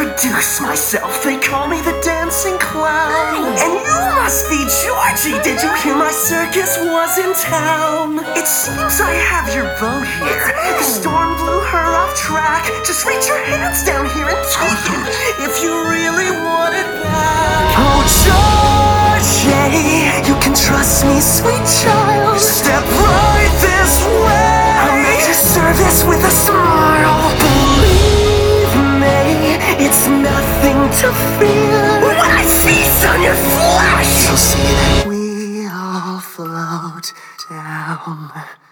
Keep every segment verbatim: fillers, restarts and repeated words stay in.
introduce myself, they call me the dancing clown. And you must be Georgie, did you hear my circus was in town? It seems I have your boat here. The storm blew her off track. Just reach your hands down here and take it if you really want it back. Oh, Georgie, you can trust me, sweet child. Step right this way. I'll make your service with a smile. Believe me, it's nothing to fear. When I feast on your flesh, you'll see that we all float down.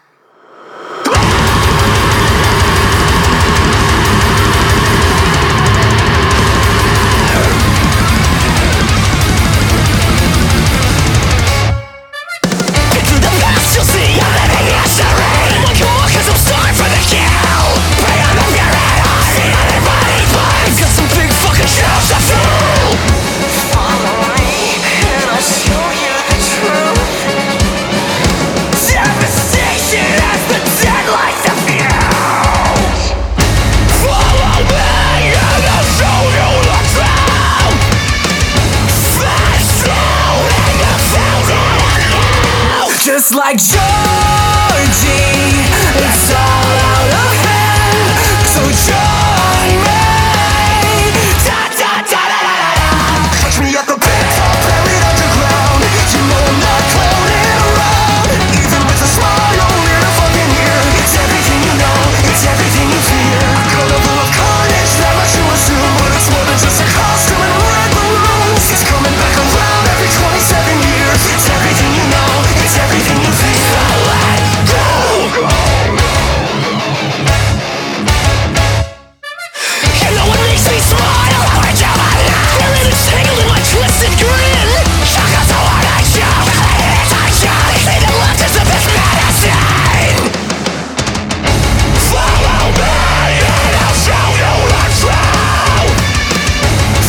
Just like Georgie, it's all out of hand. So join me. Da da da da da da. Catch me at the pit top, buried underground. You know I'm not clowning around. Even with a smile in a fucking ear. It's everything you know, it's everything you fear. Carnival of carnage, that much you assume, but it's more than just a costume and red balloons. It's coming back around every twenty-seven years. It's everything you know. It's everything you feel. Let go. You know what makes me smile? How I jump my life. You're entangled in my twisted grin. Shock us all what I show. It's I show. They say that left is the best medicine. Follow me and I'll show you the truth.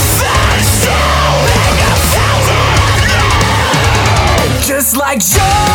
That is so in a thousand. Just like Joe.